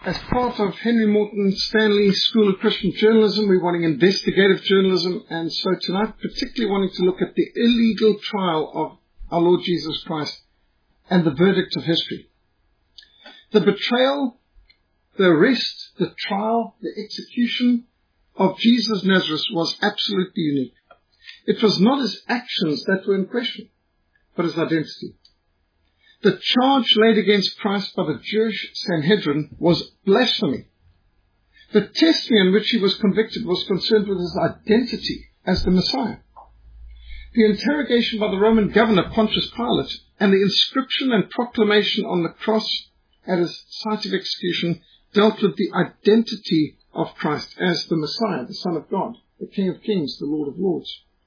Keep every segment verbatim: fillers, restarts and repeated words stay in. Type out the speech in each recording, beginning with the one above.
As part of Henry Morton Stanley School of Christian Journalism, we're wanting investigative journalism, and so tonight particularly wanting to look at the illegal trial of our Lord Jesus Christ and the verdict of history. The betrayal, the arrest, the trial, the execution of Jesus of Nazareth was absolutely unique. It was not his actions that were in question, but his identity. The charge laid against Christ by the Jewish Sanhedrin was blasphemy. The testimony in which he was convicted was concerned with his identity as the Messiah. The interrogation by the Roman governor Pontius Pilate and the inscription and proclamation on the cross at his site of execution dealt with the identity of Christ as the Messiah, the Son of God, the King of Kings, the Lord of Lords.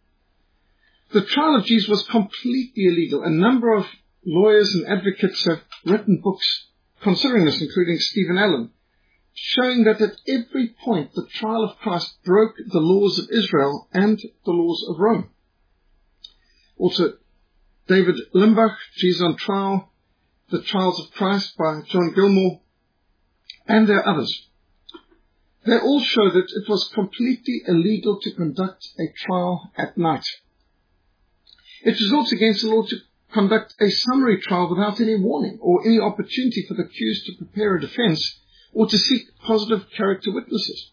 The trial of Jesus was completely illegal. A number of lawyers and advocates have written books considering this, including Stephen Allen, showing that at every point the trial of Christ broke the laws of Israel and the laws of Rome. Also, David Limbach, Jesus on Trial, The Trials of Christ by John Gilmore, and there are others. They all show that it was completely illegal to conduct a trial at night. It was also against the law to conduct a summary trial without any warning or any opportunity for the accused to prepare a defense or to seek positive character witnesses.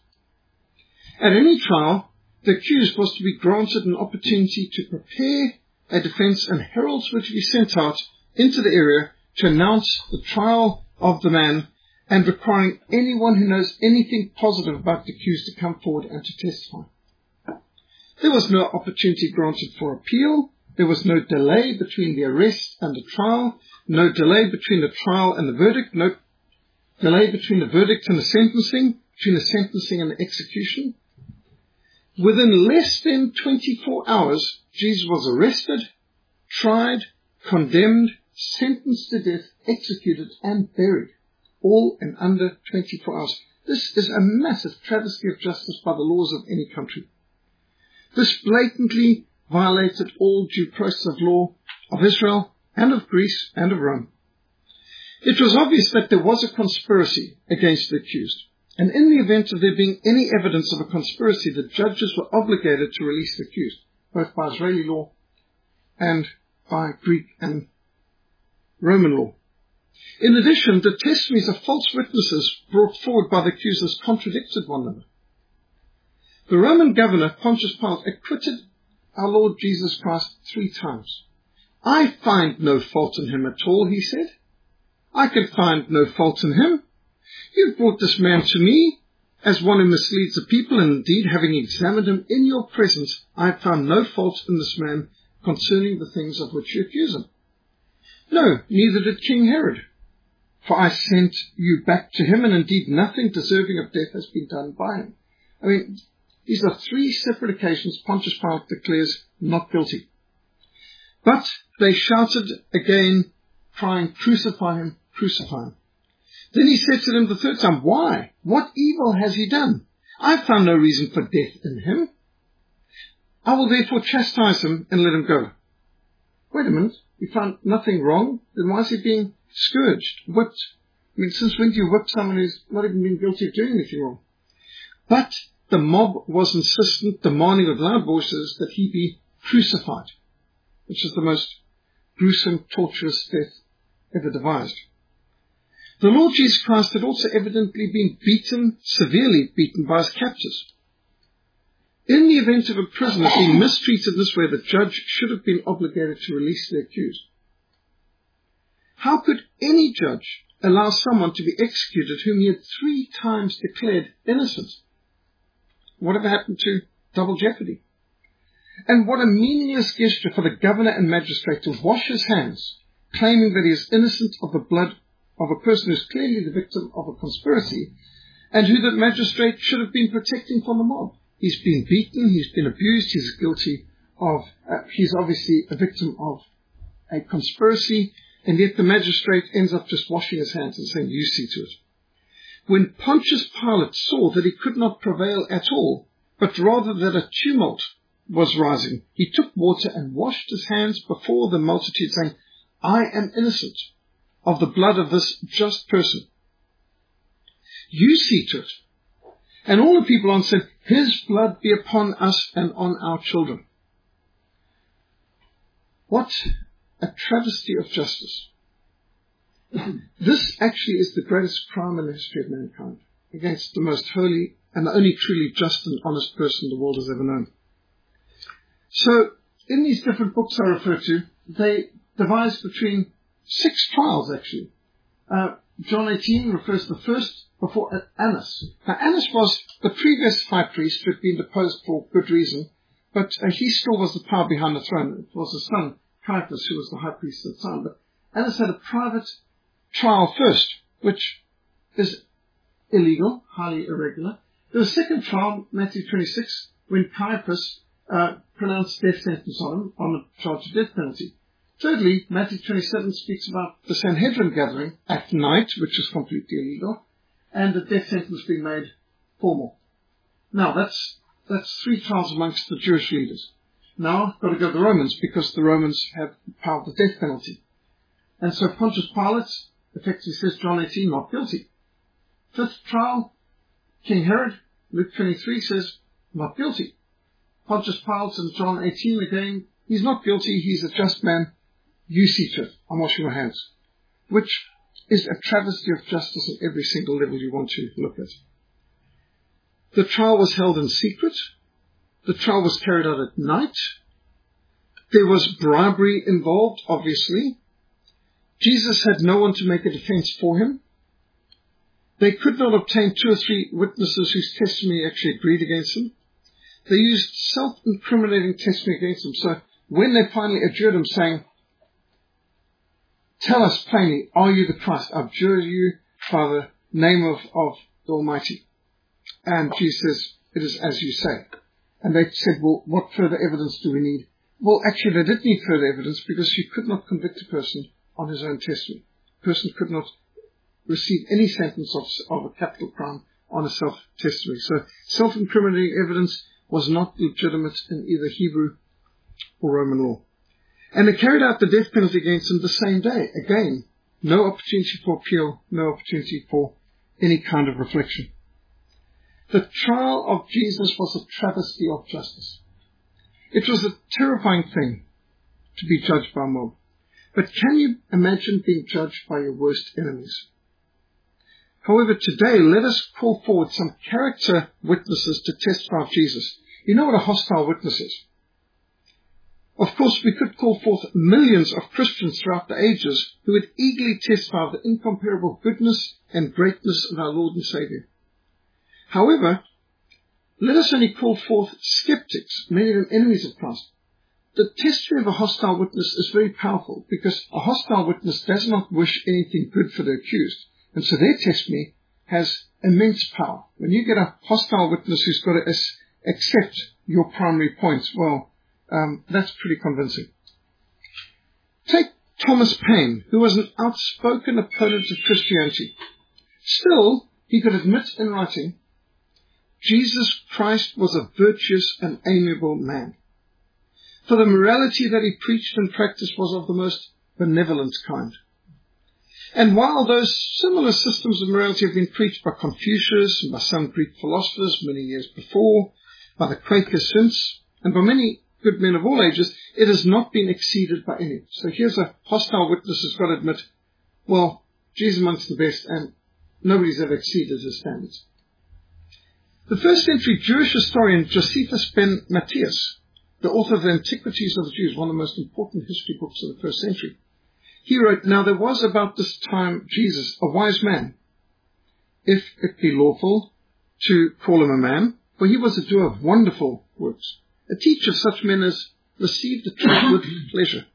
At any trial, the accused was to be granted an opportunity to prepare a defense, and heralds were to be sent out into the area to announce the trial of the man, and requiring anyone who knows anything positive about the accused to come forward and to testify. There was no opportunity granted for appeal. There was no delay between the arrest and the trial, no delay between the trial and the verdict, no delay between the verdict and the sentencing, between the sentencing and the execution. Within less than twenty-four hours, Jesus was arrested, tried, condemned, sentenced to death, executed, and buried, all in under twenty-four hours. This is a massive travesty of justice by the laws of any country. This blatantly violated all due process of law of Israel and of Greece and of Rome. It was obvious that there was a conspiracy against the accused, and in the event of there being any evidence of a conspiracy, the judges were obligated to release the accused, both by Israeli law and by Greek and Roman law. In addition, the testimonies of false witnesses brought forward by the accusers contradicted one another. The Roman governor, Pontius Pilate, acquitted our Lord Jesus Christ three times. I find no fault in him at all, he said. I can find no fault in him. You've brought this man to me as one who misleads the people, and indeed, having examined him in your presence, I have found no fault in this man concerning the things of which you accuse him. No, neither did King Herod, for I sent you back to him, and indeed nothing deserving of death has been done by him. I mean, these are three separate occasions Pontius Pilate declares not guilty. But they shouted again, crying, "Crucify him, crucify him." Then he said to them the third time, "Why? What evil has he done? I have found no reason for death in him. I will therefore chastise him and let him go." Wait a minute, we found nothing wrong. Then why is he being scourged, whipped? I mean, since when do you whip someone who's not even been guilty of doing anything wrong? But the mob was insistent, demanding with loud voices that he be crucified, which is the most gruesome, torturous death ever devised. The Lord Jesus Christ had also evidently been beaten, severely beaten by his captors. In the event of a prisoner being mistreated in this way, the judge should have been obligated to release the accused. How could any judge allow someone to be executed whom he had three times declared innocent? Whatever happened to double jeopardy? And what a meaningless gesture for the governor and magistrate to wash his hands, claiming that he is innocent of the blood of a person who is clearly the victim of a conspiracy, and who the magistrate should have been protecting from the mob. He's been beaten, he's been abused, he's guilty of, uh, he's obviously a victim of a conspiracy, and yet the magistrate ends up just washing his hands and saying, "You see to it." When Pontius Pilate saw that he could not prevail at all, but rather that a tumult was rising, he took water and washed his hands before the multitude, saying, "I am innocent of the blood of this just person." You see to it. And all the people answered, His blood be upon us and on our children. What a travesty of justice. This actually is the greatest crime in the history of mankind, against the most holy and the only truly just and honest person the world has ever known. So, in these different books I refer to, they devise between six trials, actually. Uh, John eighteen refers to the first before Annas. Now, Annas was the previous high priest who had been deposed for good reason, but uh, he still was the power behind the throne. It was his son, Caiaphas, who was the high priest at the time. But Annas had a private trial first, which is illegal, highly irregular. There was a second trial, Matthew twenty-six, when Caiaphas uh, pronounced death sentence on him on the charge of death penalty. Thirdly, Matthew twenty-seven speaks about the Sanhedrin gathering at night, which is completely illegal, and the death sentence being made formal. Now, that's that's three trials amongst the Jewish leaders. Now, I've got to go to the Romans, because the Romans have the power of the death penalty. And so Pontius Pilate effectively says, John eighteen, not guilty. Fifth trial, King Herod, Luke twenty-three says, not guilty. Pontius Pilate in John eighteen again, he's not guilty, he's a just man. You see to it, I'm washing my hands. Which is a travesty of justice at every single level you want to look at. The trial was held in secret. The trial was carried out at night. There was bribery involved, obviously. Jesus had no one to make a defense for him. They could not obtain two or three witnesses whose testimony actually agreed against him. They used self-incriminating testimony against him. So when they finally adjured him, saying, tell us plainly, are you the Christ? I adjure you by the name of, of the Almighty. And Jesus says, it is as you say. And they said, well, what further evidence do we need? Well, actually, they did need further evidence, because you could not convict a person on his own testimony. A person could not receive any sentence of, of a capital crime on a self-testimony. So self-incriminating evidence was not legitimate in either Hebrew or Roman law. And they carried out the death penalty against him the same day. Again, no opportunity for appeal, no opportunity for any kind of reflection. The trial of Jesus was a travesty of justice. It was a terrifying thing to be judged by a mob. But can you imagine being judged by your worst enemies? However, today, let us call forward some character witnesses to testify of Jesus. You know what a hostile witness is? Of course, we could call forth millions of Christians throughout the ages who would eagerly testify of the incomparable goodness and greatness of our Lord and Savior. However, let us only call forth skeptics, many of them enemies of Christ. The testimony of a hostile witness is very powerful, because a hostile witness does not wish anything good for the accused. And so their testimony has immense power. When you get a hostile witness who's got to as- accept your primary points, well, um, that's pretty convincing. Take Thomas Paine, who was an outspoken opponent of Christianity. Still, he could admit in writing, Jesus Christ was a virtuous and amiable man. For the morality that he preached and practiced was of the most benevolent kind. And while those similar systems of morality have been preached by Confucius and by some Greek philosophers many years before, by the Quakers since, and by many good men of all ages, it has not been exceeded by any. So here's a hostile witness who's got to admit, well, Jesus amongst the best, and nobody's ever exceeded his standards. The first century Jewish historian Josephus ben Matthias, the author of the Antiquities of the Jews, one of the most important history books of the first century, he wrote, now there was about this time Jesus, a wise man, if it be lawful to call him a man, for he was a doer of wonderful works, a teacher of such men as received the truth with pleasure.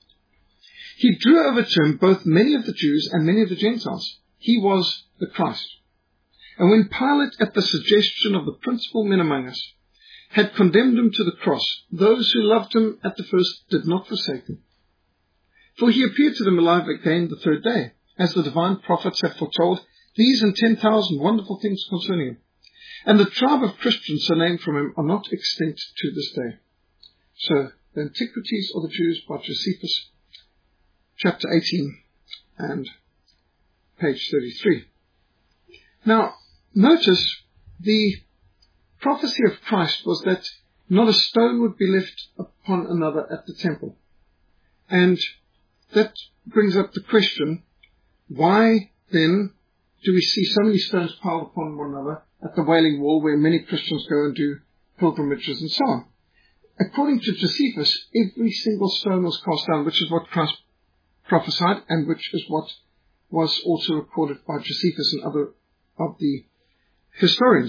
He drew over to him both many of the Jews and many of the Gentiles. He was the Christ. And when Pilate, at the suggestion of the principal men among us, had condemned him to the cross, those who loved him at the first did not forsake him. For he appeared to them alive again the third day, as the divine prophets had foretold, these and ten thousand wonderful things concerning him. And the tribe of Christians so named from him are not extinct to this day. So, the Antiquities of the Jews by Josephus, chapter eighteen and page thirty-three. Now, notice the prophecy of Christ was that not a stone would be left upon another at the temple. And that brings up the question, why then do we see so many stones piled upon one another at the Wailing Wall, where many Christians go and do pilgrimages and so on? According to Josephus, every single stone was cast down, which is what Christ prophesied, and which is what was also recorded by Josephus and other of the historians.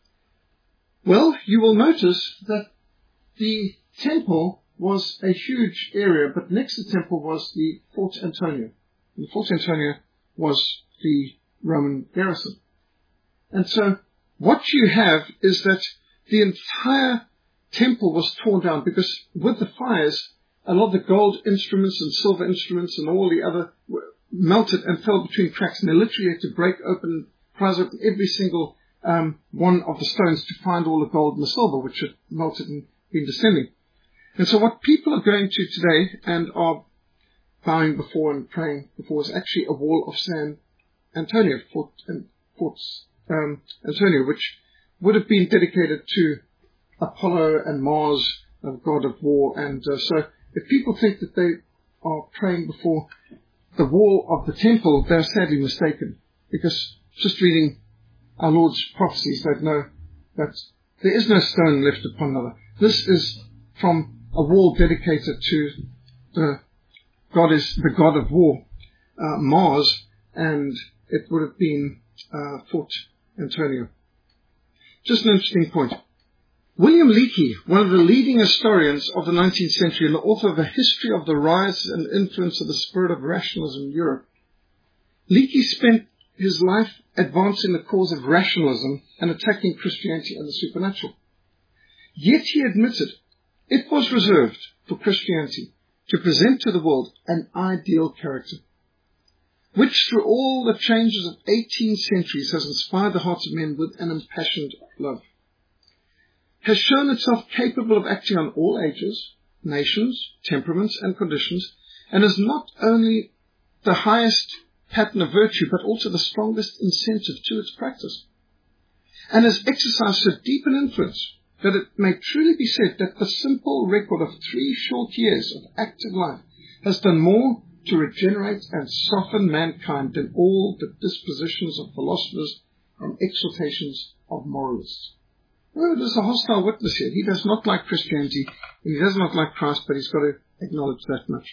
Well, you will notice that the temple was a huge area, but next to the temple was the Fort Antonia. And the Fort Antonia was the Roman garrison. And so what you have is that the entire temple was torn down, because with the fires, a lot of the gold instruments and silver instruments and all the other were melted and fell between cracks, and they literally had to break open, prise open every single um, one of the stones to find all the gold and the silver, which had melted and been descending. And so what people are going to today and are bowing before and praying before is actually a wall of San Antonio, Fort, Fort um, Antonio, which would have been dedicated to Apollo and Mars, a god of war. And uh, so if people think that they are praying before the wall of the temple, they're sadly mistaken, because just reading our Lord's prophecies, they'd know that there is no stone left upon another. This is from a wall dedicated to the god is the god of war, uh, Mars, and it would have been uh, Fort Antonio. Just an interesting point. William Leakey, one of the leading historians of the nineteenth century and the author of A History of the Rise and Influence of the Spirit of Rationalism in Europe, Leakey spent his life advancing the cause of rationalism and attacking Christianity and the supernatural. Yet he admitted it was reserved for Christianity to present to the world an ideal character, which through all the changes of eighteen centuries has inspired the hearts of men with an impassioned love, has shown itself capable of acting on all ages, nations, temperaments, and conditions, and is not only the highest pattern of virtue, but also the strongest incentive to its practice, and has exercised so deep an influence that it may truly be said that the simple record of three short years of active life has done more to regenerate and soften mankind than all the dispositions of philosophers and exhortations of moralists. Well, there's a hostile witness here. He does not like Christianity, and he does not like Christ, but he's got to acknowledge that much.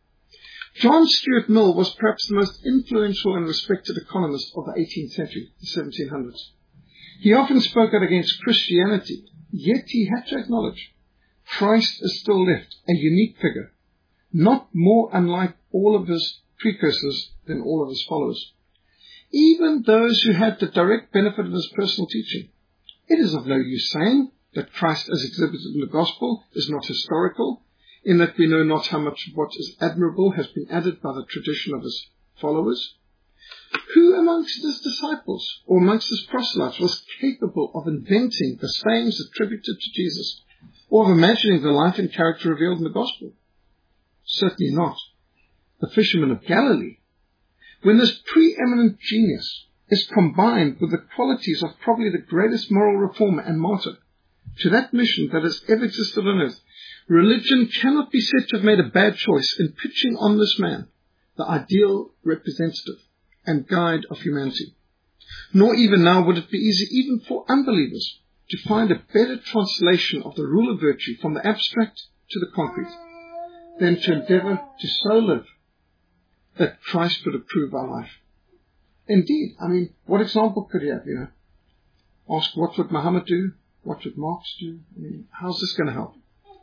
John Stuart Mill was perhaps the most influential and respected economist of the eighteenth century, the seventeen hundreds. He often spoke out against Christianity, yet he had to acknowledge Christ is still left a unique figure, not more unlike all of his precursors than all of his followers. Even those who had the direct benefit of his personal teaching. It is of no use saying that Christ as exhibited in the gospel is not historical, in that we know not how much of what is admirable has been added by the tradition of his followers. Who amongst his disciples or amongst his proselytes was capable of inventing the sayings attributed to Jesus, or of imagining the life and character revealed in the gospel? Certainly not the fishermen of Galilee. When this preeminent genius is combined with the qualities of probably the greatest moral reformer and martyr to that mission that has ever existed on earth, religion cannot be said to have made a bad choice in pitching on this man the ideal representative and guide of humanity. Nor even now would it be easy even for unbelievers to find a better translation of the rule of virtue from the abstract to the concrete than to endeavor to so live that Christ would approve our life. Indeed, I mean, what example could you have, you know? Ask, what would Muhammad do? What would Marx do? I mean, how's this going to help?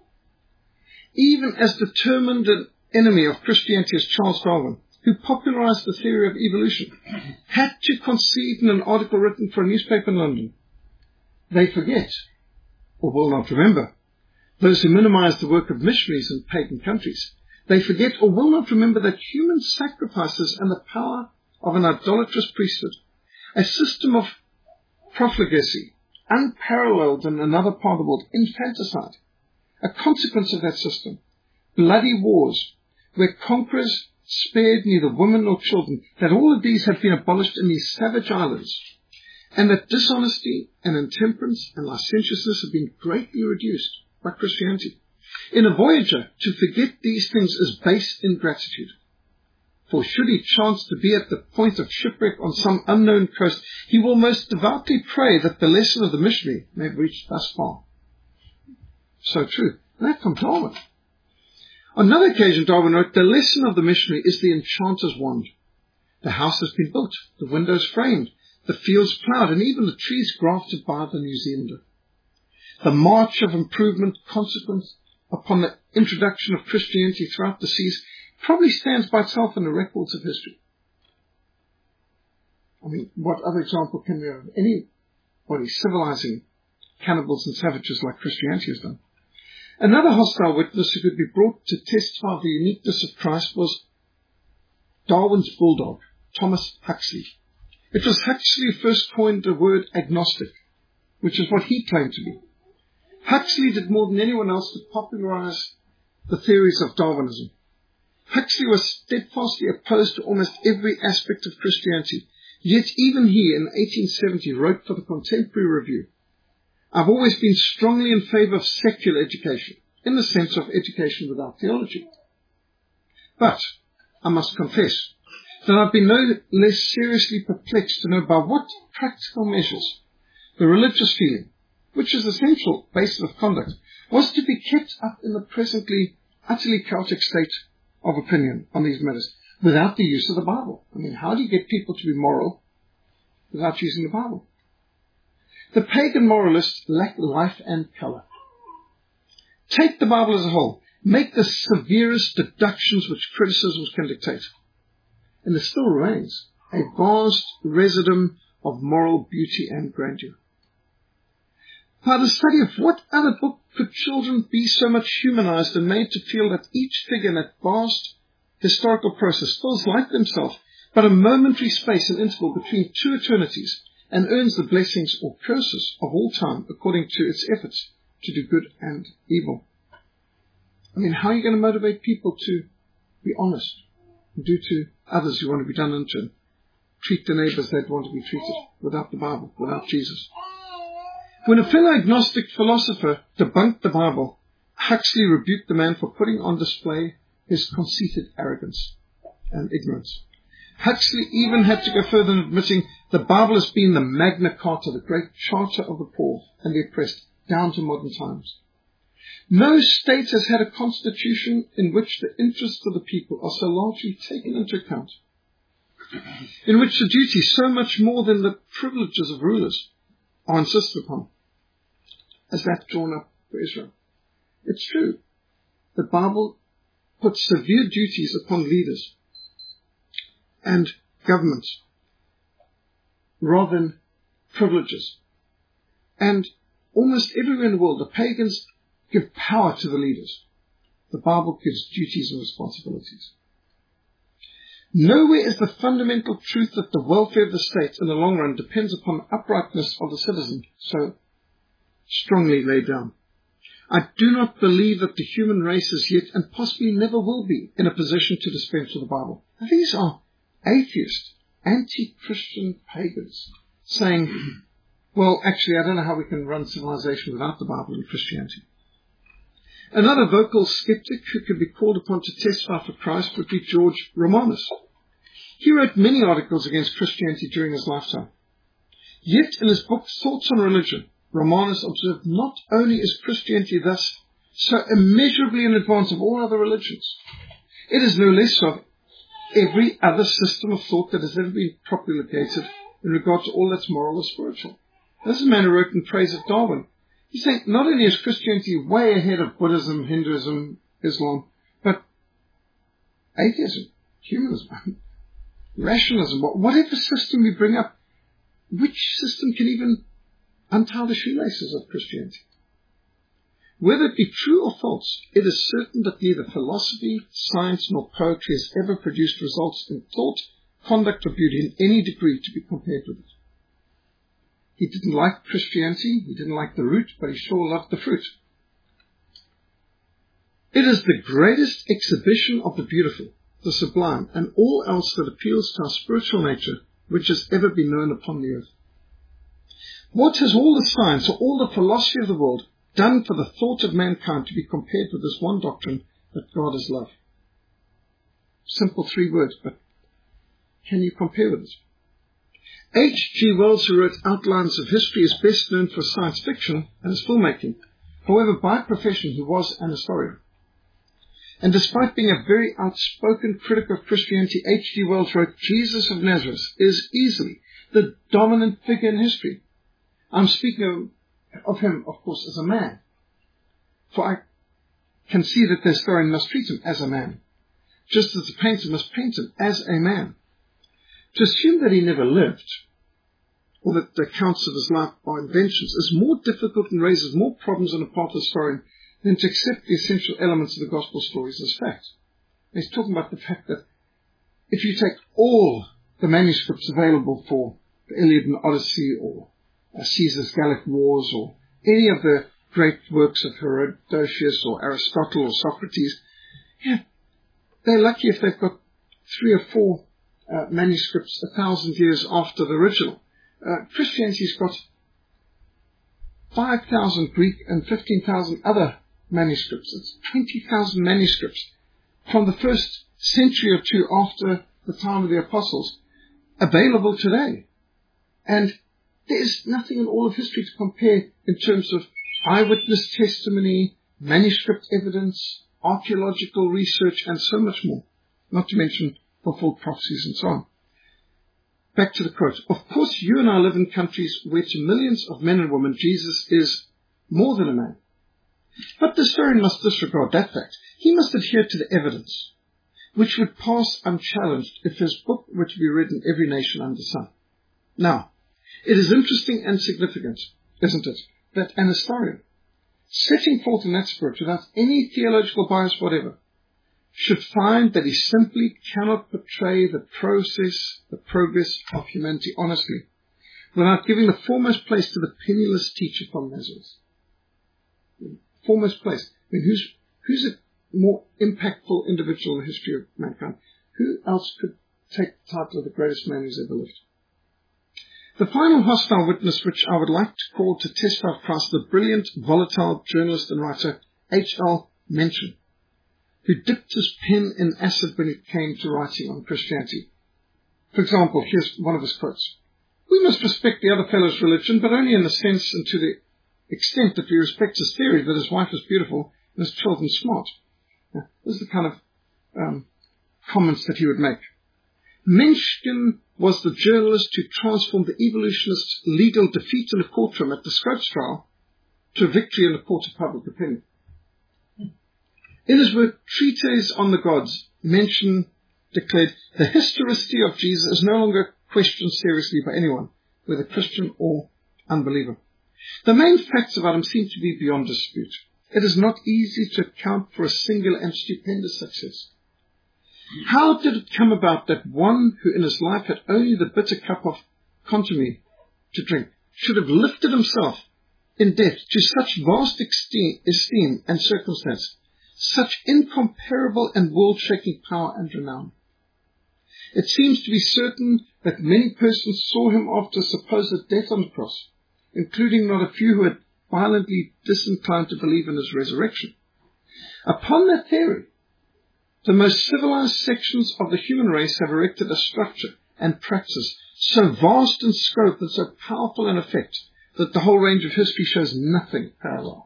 Even as determined an enemy of Christianity as Charles Darwin, who popularized the theory of evolution, had to concede in an article written for a newspaper in London, they forget, or will not remember, those who minimize the work of missionaries in pagan countries. They forget or will not remember that human sacrifices and the power of an idolatrous priesthood, a system of profligacy, unparalleled in another part of the world, infanticide, a consequence of that system, bloody wars, where conquerors spared neither women nor children, that all of these have been abolished in these savage islands, and that dishonesty and intemperance and licentiousness have been greatly reduced by Christianity. In a voyager, to forget these things is base ingratitude. For should he chance to be at the point of shipwreck on some unknown coast, he will most devoutly pray that the lesson of the missionary may have reached thus far. So true. And that from Darwin. On another occasion, Darwin wrote, the lesson of the missionary is the enchanter's wand. The house has been built, the windows framed, the fields ploughed, and even the trees grafted by the New Zealander. The march of improvement consequent upon the introduction of Christianity throughout the seas probably stands by itself in the records of history. I mean, what other example can we have of anybody civilizing cannibals and savages like Christianity has done? Another hostile witness who could be brought to testify of the uniqueness of Christ was Darwin's bulldog, Thomas Huxley. It was Huxley who first coined the word agnostic, which is what he claimed to be. Huxley did more than anyone else to popularize the theories of Darwinism. Huxley was steadfastly opposed to almost every aspect of Christianity, yet even he in eighteen seventy wrote for the Contemporary Review, I've always been strongly in favor of secular education, in the sense of education without theology. But I must confess that I've been no less seriously perplexed to know by what practical measures the religious feeling, which is the central basis of conduct, was to be kept up in the presently utterly chaotic state of opinion on these matters without the use of the Bible. I mean, how do you get people to be moral without using the Bible? The pagan moralists lack life and color. Take the Bible as a whole. Make the severest deductions which criticisms can dictate. And there still remains a vast residuum of moral beauty and grandeur. By the study of what other book could children be so much humanized and made to feel that each figure in that vast historical process feels like themselves, but a momentary space and interval between two eternities, and earns the blessings or curses of all time according to its efforts to do good and evil. I mean, how are you going to motivate people to be honest and do to others who want to be done unto, and treat their neighbors they'd want to be treated, without the Bible, without Jesus? When a fellow agnostic philosopher debunked the Bible, Huxley rebuked the man for putting on display his conceited arrogance and ignorance. Huxley even had to go further in admitting the Bible has been the Magna Carta, the great charter of the poor and the oppressed, down to modern times. No state has had a constitution in which the interests of the people are so largely taken into account, in which the duties, so much more than the privileges of rulers, are insisted upon, as that drawn up for Israel. It's true. The Bible puts severe duties upon leaders and governments rather than privileges. And almost everywhere in the world, the pagans give power to the leaders. The Bible gives duties and responsibilities. Nowhere is the fundamental truth that the welfare of the state in the long run depends upon the uprightness of the citizen so strongly laid down. I do not believe that the human race is yet, and possibly never will be, in a position to dispense with the Bible. Now, these are atheist, anti-Christian pagans saying, well, actually, I don't know how we can run civilization without the Bible and Christianity. Another vocal skeptic who could be called upon to testify for Christ would be George Romanus. He wrote many articles against Christianity during his lifetime. Yet in his book Thoughts on Religion, Romanus observed not only is Christianity thus so immeasurably in advance of all other religions, it is no less of every other system of thought that has ever been propagated in regard to all that's moral or spiritual. This is a man who wrote in praise of Darwin. He's saying not only is Christianity way ahead of Buddhism, Hinduism, Islam, but atheism, humanism, rationalism, whatever system we bring up, which system can even untie the shoelaces of Christianity? Whether it be true or false, it is certain that neither philosophy, science, nor poetry has ever produced results in thought, conduct, or beauty in any degree to be compared with it. He didn't like Christianity, he didn't like the root, but he sure loved the fruit. It is the greatest exhibition of the beautiful, the sublime, and all else that appeals to our spiritual nature, which has ever been known upon the earth. What has all the science or all the philosophy of the world done for the thought of mankind to be compared with this one doctrine that God is love? Simple three words, but can you compare with it? H G Wells, who wrote Outlines of History, is best known for science fiction and his filmmaking. However, by profession, he was an historian. And despite being a very outspoken critic of Christianity, H G Wells wrote, Jesus of Nazareth is easily the dominant figure in history. I'm speaking of, of him, of course, as a man. For I can see that the historian must treat him as a man, just as the painter must paint him as a man. To assume that he never lived, or that the accounts of his life are inventions, is more difficult and raises more problems on the part of the historian than to accept the essential elements of the gospel stories as fact. He's talking about the fact that if you take all the manuscripts available for the Iliad and Odyssey, or uh, Caesar's Gallic Wars, or any of the great works of Herodotus or Aristotle or Socrates, yeah, they're lucky if they've got three or four uh, manuscripts a thousand years after the original. Uh, Christianity's got five thousand Greek and fifteen thousand other manuscripts. It's twenty thousand manuscripts from the first century or two after the time of the apostles available today. And there's nothing in all of history to compare in terms of eyewitness testimony, manuscript evidence, archaeological research, and so much more, not to mention fulfilled prophecies and so on. Back to the quote. Of course, you and I live in countries where to millions of men and women, Jesus is more than a man. But the historian must disregard that fact. He must adhere to the evidence, which would pass unchallenged if his book were to be read in every nation under the sun. Now, it is interesting and significant, isn't it, that an historian, setting forth in that spirit without any theological bias whatever, should find that he simply cannot portray the process, the progress of humanity honestly, without giving the foremost place to the penniless teacher from Nazareth. Foremost place. I mean, who's, who's a more impactful individual in the history of mankind? Who else could take the title of the greatest man who's ever lived? The final hostile witness, which I would like to call to testify of Christ, the brilliant, volatile journalist and writer H L Mencken, who dipped his pen in acid when it came to writing on Christianity. For example, here's one of his quotes. We must respect the other fellow's religion, but only in the sense and to the extent that we respect his theory that his wife is beautiful and his children smart. Now, this is the kind of um, comments that he would make. Mencken was the journalist who transformed the evolutionist's legal defeat in a courtroom at the Scopes trial to a victory in the court of public opinion. In his work, Treatise on the Gods, Mencken declared, the historicity of Jesus is no longer questioned seriously by anyone, whether Christian or unbeliever. The main facts about him seem to be beyond dispute. It is not easy to account for a singular and stupendous success. How did it come about that one who in his life had only the bitter cup of contumely to drink should have lifted himself in death to such vast esteem and circumstance, such incomparable and world-shaking power and renown? It seems to be certain that many persons saw him after supposed death on the cross, including not a few who had violently disinclined to believe in his resurrection. Upon that theory, the most civilized sections of the human race have erected a structure and practice so vast in scope and so powerful in effect that the whole range of history shows nothing parallel.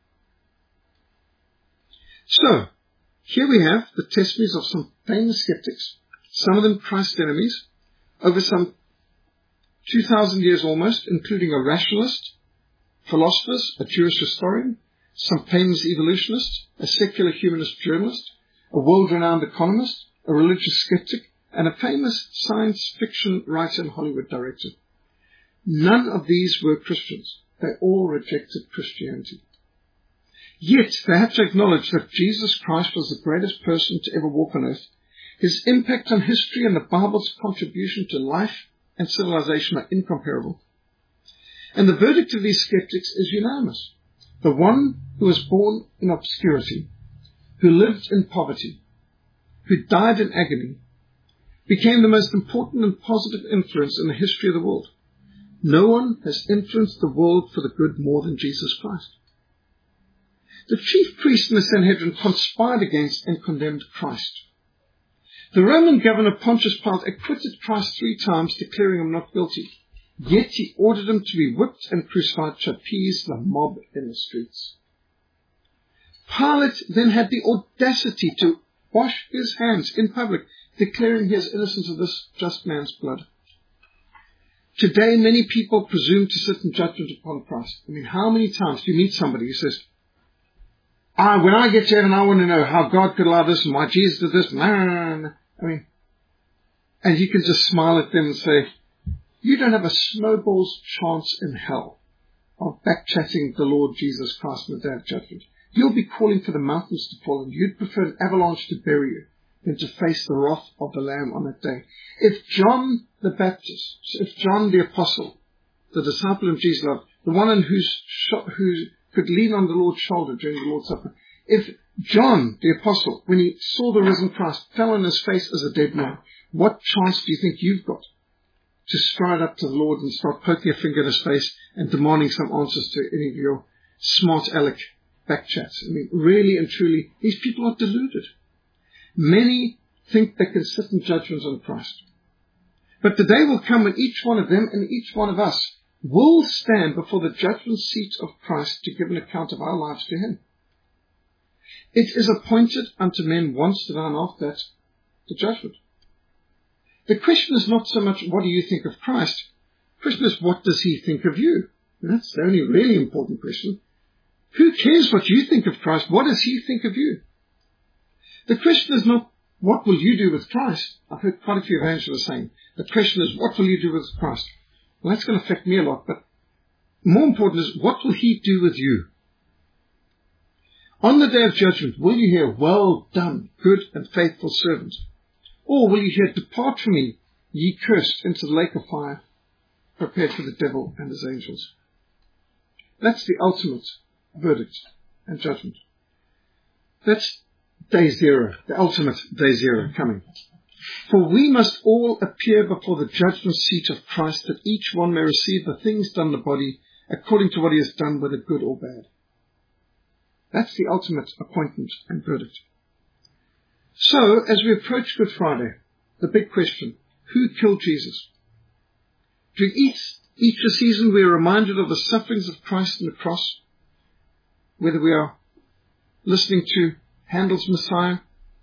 So, here we have the testimonies of some famous skeptics, some of them Christ's enemies, over some two thousand years almost, including a rationalist, philosophers, a Jewish historian, some famous evolutionists, a secular humanist journalist, a world-renowned economist, a religious skeptic, and a famous science fiction writer and Hollywood director. None of these were Christians. They all rejected Christianity. Yet they had to acknowledge that Jesus Christ was the greatest person to ever walk on earth. His impact on history and the Bible's contribution to life and civilization are incomparable. And the verdict of these skeptics is unanimous. The one who was born in obscurity, who lived in poverty, who died in agony, became the most important and positive influence in the history of the world. No one has influenced the world for the good more than Jesus Christ. The chief priest in the Sanhedrin conspired against and condemned Christ. The Roman governor Pontius Pilate acquitted Christ three times, declaring him not guilty. Yet he ordered him to be whipped and crucified to appease the mob in the streets. Pilate then had the audacity to wash his hands in public, declaring he is innocent of this just man's blood. Today, many people presume to sit in judgment upon Christ. I mean, how many times do you meet somebody who says, ah, when I get to heaven, I want to know how God could allow this and why Jesus did this. Man, I mean, and you can just smile at them and say, you don't have a snowball's chance in hell of backchatting the Lord Jesus Christ in the day of judgment. You'll be calling for the mountains to fall, and you'd prefer an avalanche to bury you than to face the wrath of the Lamb on that day. If John the Baptist, if John the Apostle, the disciple of Jesus, the one in whose who could lean on the Lord's shoulder during the Lord's Supper, if John the Apostle, when he saw the risen Christ, fell on his face as a dead man, what chance do you think you've got to stride up to the Lord and start poking a finger at his face and demanding some answers to any of your smart aleck backchats? I mean, really and truly, these people are deluded. Many think they can sit in judgment on Christ. But the day will come when each one of them and each one of us will stand before the judgment seat of Christ to give an account of our lives to him. It is appointed unto men once to die, and after that, the judgment. The question is not so much what do you think of Christ. The question is what does he think of you? And that's the only really important question. Who cares what you think of Christ? What does he think of you? The question is not what will you do with Christ. I've heard quite a few evangelists saying, the question is what will you do with Christ? Well, that's going to affect me a lot, but more important is what will he do with you? On the day of judgment, will you hear, well done, good and faithful servant? Or will you hear, depart from me, ye cursed, into the lake of fire, prepared for the devil and his angels? That's the ultimate verdict and judgment. That's day zero, the ultimate day zero coming. For we must all appear before the judgment seat of Christ, that each one may receive the things done in the body according to what he has done, whether good or bad. That's the ultimate appointment and verdict. So, as we approach Good Friday, the big question, who killed Jesus? During each Easter season, we are reminded of the sufferings of Christ on the cross, whether we are listening to Handel's Messiah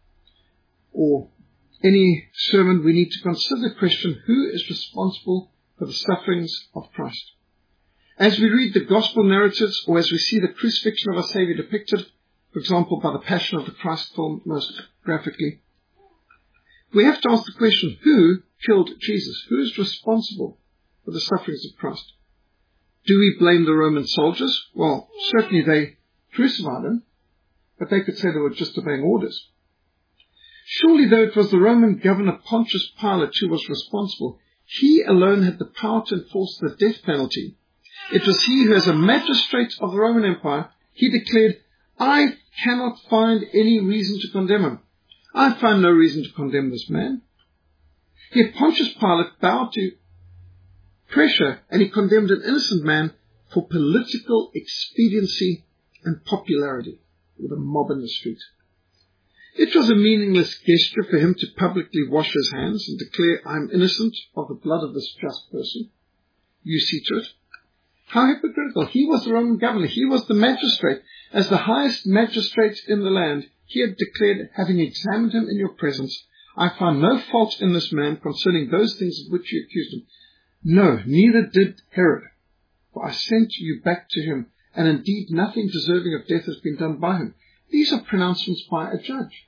or any sermon, we need to consider the question, who is responsible for the sufferings of Christ? As we read the gospel narratives, or as we see the crucifixion of our Savior depicted, for example, by the Passion of the Christ film most graphically, we have to ask the question, who killed Jesus? Who is responsible for the sufferings of Christ? Do we blame the Roman soldiers? Well, certainly they crucified him, but they could say they were just obeying orders. Surely, though it was the Roman governor Pontius Pilate who was responsible, he alone had the power to enforce the death penalty. It was he who, as a magistrate of the Roman Empire, he declared, I cannot find any reason to condemn him. I find no reason to condemn this man. Yet Pontius Pilate bowed to pressure, and he condemned an innocent man for political expediency and popularity with a mob in the street. It was a meaningless gesture for him to publicly wash his hands and declare, I am innocent of the blood of this just person. You see to it. How hypocritical. He was the Roman governor. He was the magistrate. As the highest magistrate in the land, he had declared, having examined him in your presence, I find no fault in this man concerning those things of which you accused him. No, neither did Herod, for I sent you back to him, and indeed nothing deserving of death has been done by him. These are pronouncements by a judge.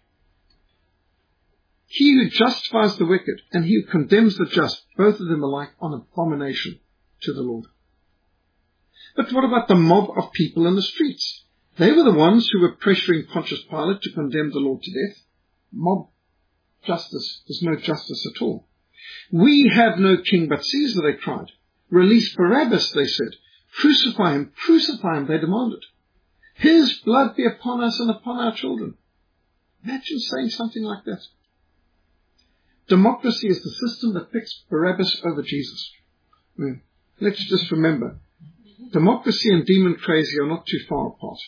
He who justifies the wicked and he who condemns the just, both of them alike an abomination to the Lord. But what about the mob of people in the streets? They were the ones who were pressuring Pontius Pilate to condemn the Lord to death. Mob justice is no justice at all. We have no king but Caesar, they cried. Release Barabbas, they said. Crucify him, crucify him, they demanded. His blood be upon us and upon our children. Imagine saying something like that. Democracy is the system that picks Barabbas over Jesus. I mean, let's just remember, democracy and demon crazy are not too far apart.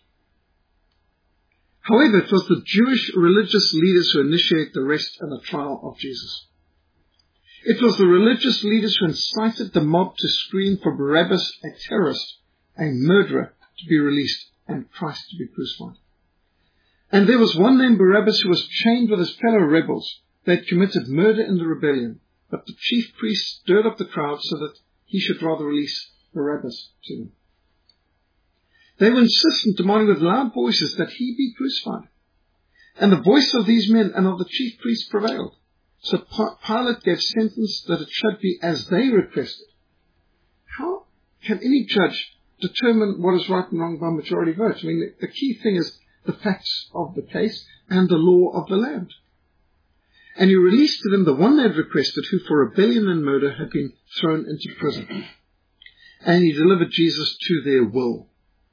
However, it was the Jewish religious leaders who initiated the arrest and the trial of Jesus. It was the religious leaders who incited the mob to scream for Barabbas, a terrorist, a murderer, to be released, and Christ to be crucified. And there was one named Barabbas who was chained with his fellow rebels. They had committed murder in the rebellion, but the chief priests stirred up the crowd so that he should rather release Barabbas to them. They were insistent, demanding with loud voices that he be crucified. And the voice of these men and of the chief priests prevailed. So Pilate gave sentence that it should be as they requested. How can any judge determine what is right and wrong by majority vote? I mean, the, the key thing is the facts of the case and the law of the land. And he released to them the one they had requested, who for rebellion and murder had been thrown into prison. And he delivered Jesus to their will.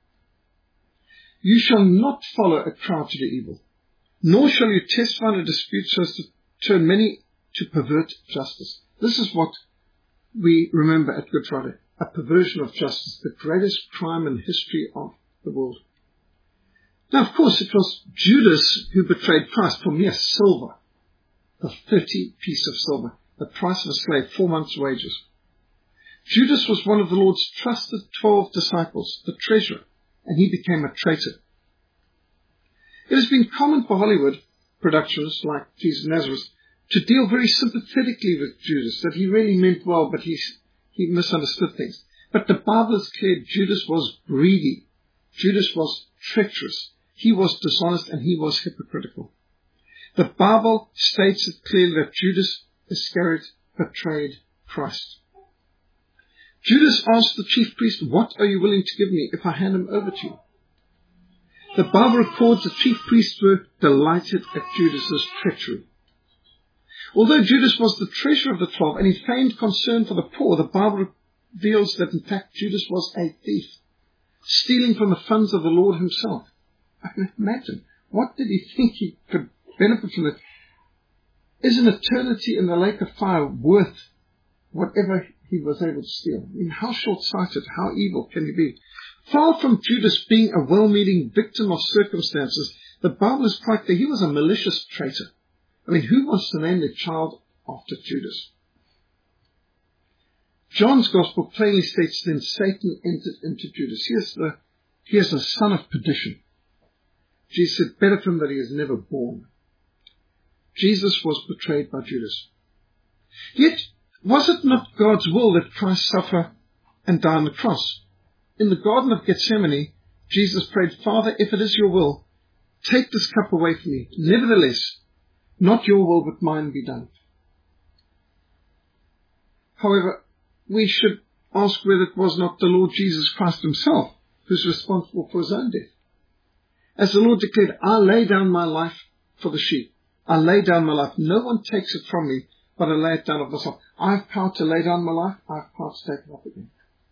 You shall not follow a crowd to do evil, nor shall you testify in a dispute so as to turn many to pervert justice. This is what we remember at Good Friday, a perversion of justice, the greatest crime in the history of the world. Now, of course, it was Judas who betrayed Christ for mere silver, the thirty piece of silver, the price of a slave, four months' wages. Judas was one of the Lord's trusted twelve disciples, the treasurer, and he became a traitor. It has been common for Hollywood productions like Jesus of Nazareth to deal very sympathetically with Judas, that he really meant well, but he's, he misunderstood things. But the Bible is clear, Judas was greedy. Judas was treacherous. He was dishonest and he was hypocritical. The Bible states it clearly that Judas Iscariot betrayed Christ. Judas asked the chief priest, what are you willing to give me if I hand him over to you? The Bible records the chief priests were delighted at Judas's treachery. Although Judas was the treasurer of the twelve and he feigned concern for the poor, the Bible reveals that in fact Judas was a thief, stealing from the funds of the Lord himself. I can imagine, what did he think he could benefit from it? Is an eternity in the lake of fire worth whatever he was able to steal? I mean, how short-sighted, how evil can he be? Far from Judas being a well-meaning victim of circumstances, the Bible is quite clear he was a malicious traitor. I mean, who wants to name their child after Judas? John's Gospel plainly states, then Satan entered into Judas. He is the, he is the son of perdition. Jesus said, better for him that he is never born. Jesus was betrayed by Judas. Yet, was it not God's will that Christ suffer and die on the cross? In the Garden of Gethsemane, Jesus prayed, Father, if it is your will, take this cup away from me. Nevertheless, not your will but mine be done. However, we should ask whether it was not the Lord Jesus Christ himself who's responsible for his own death. As the Lord declared, I lay down my life for the sheep. I lay down my life. No one takes it from me, but I lay it down of myself. I have power to lay down my life. I have power to take it up again.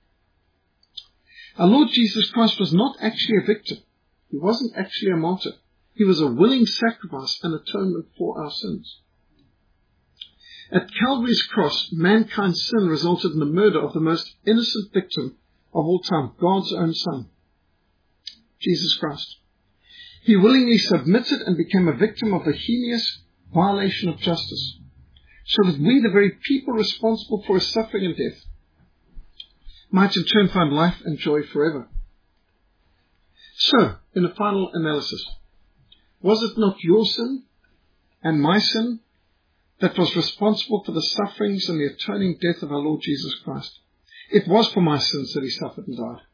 Our Lord Jesus Christ was not actually a victim. He wasn't actually a martyr. He was a willing sacrifice and atonement for our sins. At Calvary's cross, mankind's sin resulted in the murder of the most innocent victim of all time, God's own Son, Jesus Christ. He willingly submitted and became a victim of the heinous violation of justice, so that we, the very people responsible for his suffering and death, might in turn find life and joy forever. So, in a final analysis, was it not your sin and my sin that was responsible for the sufferings and the atoning death of our Lord Jesus Christ? It was for my sins that he suffered and died.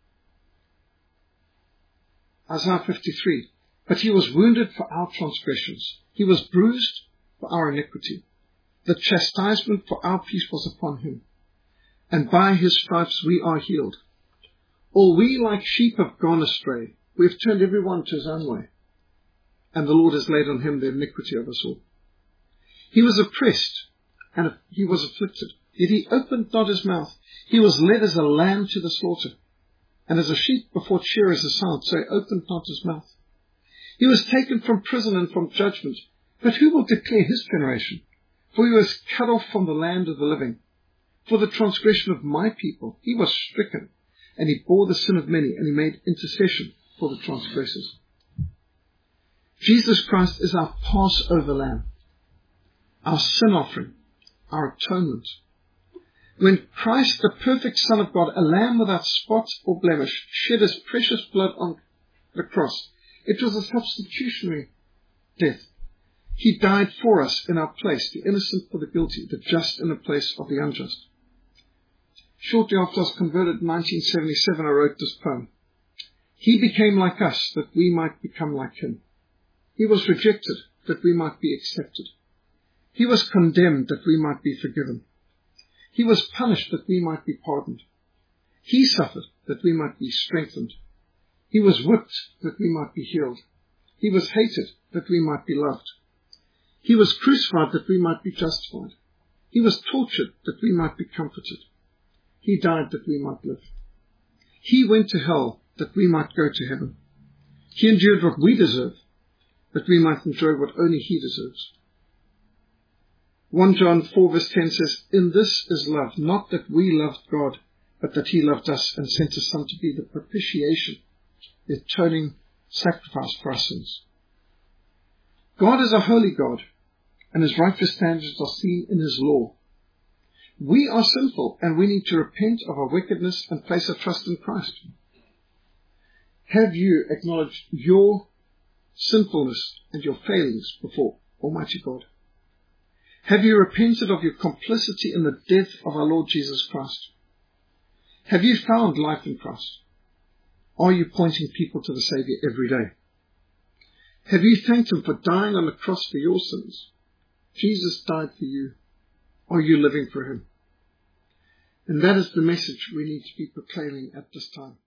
Isaiah fifty-three, but he was wounded for our transgressions. He was bruised for our iniquity. The chastisement for our peace was upon him, and by his stripes we are healed. All we like sheep have gone astray. We have turned every one to his own way, and the Lord has laid on him the iniquity of us all. He was oppressed, and he was afflicted, yet he opened not his mouth. He was led as a lamb to the slaughter, and as a sheep before shearers is silent, so he opened not his mouth. He was taken from prison and from judgment, but who will declare his generation? For he was cut off from the land of the living. For the transgression of my people, he was stricken, and he bore the sin of many, and he made intercession for the transgressors. Jesus Christ is our Passover lamb, our sin offering, our atonement. When Christ, the perfect Son of God, a lamb without spot or blemish, shed his precious blood on the cross, it was a substitutionary death. He died for us in our place, the innocent for the guilty, the just in the place of the unjust. Shortly after I was converted in nineteen seventy-seven, I wrote this poem. He became like us, that we might become like him. He was rejected, that we might be accepted. He was condemned, that we might be forgiven. He was punished, that we might be pardoned. He suffered, that we might be strengthened. He was whipped, that we might be healed. He was hated, that we might be loved. He was crucified, that we might be justified. He was tortured, that we might be comforted. He died, that we might live. He went to hell, that we might go to heaven. He endured what we deserve, that we might enjoy what only he deserves. First John four verse ten says, "In this is love, not that we loved God, but that he loved us and sent his Son to be the propitiation, the atoning sacrifice for our sins." God is a holy God, and his righteous standards are seen in his law. We are sinful, and we need to repent of our wickedness and place our trust in Christ. Have you acknowledged your sinfulness and your failings before Almighty God? Have you repented of your complicity in the death of our Lord Jesus Christ? Have you found life in Christ? Are you pointing people to the Savior every day? Have you thanked him for dying on the cross for your sins? Jesus died for you. Are you living for him? And that is the message we need to be proclaiming at this time.